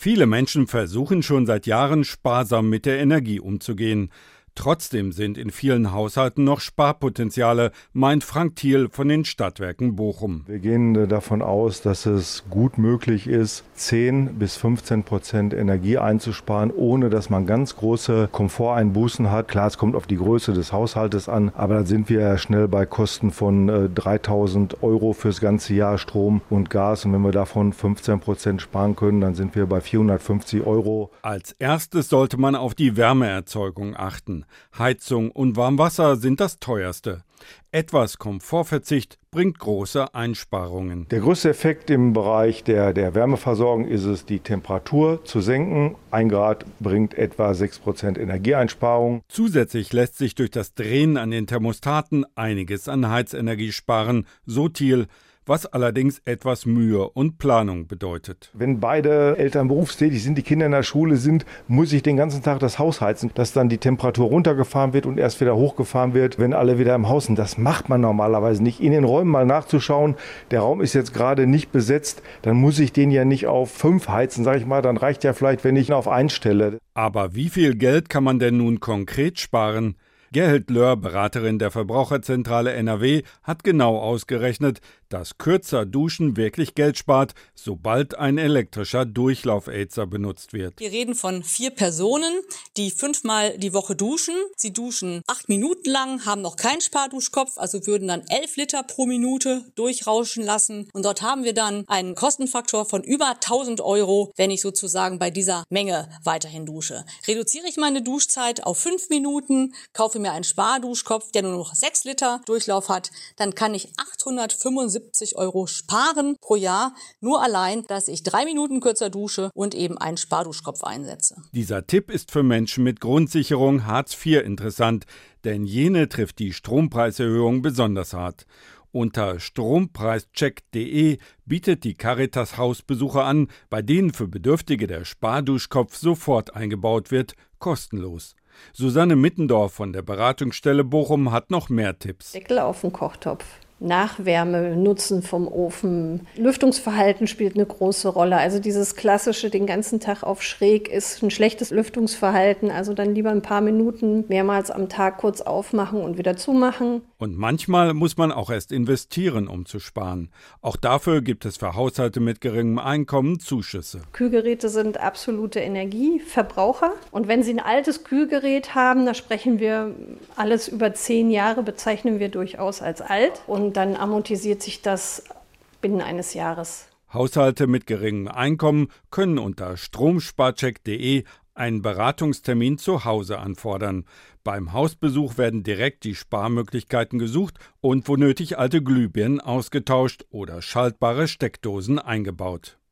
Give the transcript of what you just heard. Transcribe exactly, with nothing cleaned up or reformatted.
Viele Menschen versuchen schon seit Jahren sparsam mit der Energie umzugehen. Trotzdem sind in vielen Haushalten noch Sparpotenziale, meint Frank Thiel von den Stadtwerken Bochum. Wir gehen davon aus, dass es gut möglich ist, zehn bis fünfzehn Prozent Energie einzusparen, ohne dass man ganz große Komforteinbußen hat. Klar, es kommt auf die Größe des Haushaltes an, aber da sind wir schnell bei Kosten von äh, dreitausend Euro fürs ganze Jahr Strom und Gas. Und wenn wir davon fünfzehn Prozent sparen können, dann sind wir bei vierhundertfünfzig Euro. Als erstes sollte man auf die Wärmeerzeugung achten. Heizung und Warmwasser sind das teuerste. Etwas Komfortverzicht bringt große Einsparungen. Der größte Effekt im Bereich der, der Wärmeversorgung ist es, die Temperatur zu senken. Ein Grad bringt etwa sechs Prozent Energieeinsparung. Zusätzlich lässt sich durch das Drehen an den Thermostaten einiges an Heizenergie sparen, so Thiel, was allerdings etwas Mühe und Planung bedeutet. Wenn beide Eltern berufstätig sind, die Kinder in der Schule sind, muss ich den ganzen Tag das Haus heizen, dass dann die Temperatur runtergefahren wird und erst wieder hochgefahren wird, wenn alle wieder im Haus sind. Das macht man normalerweise nicht. In den Räumen mal nachzuschauen, der Raum ist jetzt gerade nicht besetzt, dann muss ich den ja nicht auf fünf heizen, sage ich mal, dann reicht ja vielleicht, wenn ich ihn auf eins stelle. Aber wie viel Geld kann man denn nun konkret sparen? Gerhild Löhr, Beraterin der Verbraucherzentrale N R W, hat genau ausgerechnet, dass kürzer Duschen wirklich Geld spart, sobald ein elektrischer Durchlauferhitzer benutzt wird. Wir reden von vier Personen, die fünfmal die Woche duschen. Sie duschen acht Minuten lang, haben noch keinen Sparduschkopf, also würden dann elf Liter pro Minute durchrauschen lassen. Und dort haben wir dann einen Kostenfaktor von über tausend Euro, wenn ich sozusagen bei dieser Menge weiterhin dusche. Reduziere ich meine Duschzeit auf fünf Minuten, kaufe mir einen Sparduschkopf, der nur noch sechs Liter Durchlauf hat, dann kann ich achthundertfünfundsiebzig Euro sparen pro Jahr, nur allein, dass ich drei Minuten kürzer dusche und eben einen Sparduschkopf einsetze. Dieser Tipp ist für Menschen mit Grundsicherung Hartz vier interessant, denn jene trifft die Strompreiserhöhung besonders hart. Unter strompreischeck punkt de bietet die Caritas Hausbesuche an, bei denen für Bedürftige der Sparduschkopf sofort eingebaut wird, kostenlos. Susanne Mittendorf von der Beratungsstelle Bochum hat noch mehr Tipps. Deckel auf den Kochtopf. Nachwärme, Nutzen vom Ofen. Lüftungsverhalten spielt eine große Rolle. Also dieses klassische, den ganzen Tag auf schräg ist ein schlechtes Lüftungsverhalten. Also dann lieber ein paar Minuten mehrmals am Tag kurz aufmachen und wieder zumachen. Und manchmal muss man auch erst investieren, um zu sparen. Auch dafür gibt es für Haushalte mit geringem Einkommen Zuschüsse. Kühlgeräte sind absolute Energieverbraucher. Und wenn Sie ein altes Kühlgerät haben, da sprechen wir alles über zehn Jahre, bezeichnen wir durchaus als alt. Und Und dann amortisiert sich das binnen eines Jahres. Haushalte mit geringem Einkommen können unter stromsparcheck punkt de einen Beratungstermin zu Hause anfordern. Beim Hausbesuch werden direkt die Sparmöglichkeiten gesucht und wo nötig alte Glühbirnen ausgetauscht oder schaltbare Steckdosen eingebaut.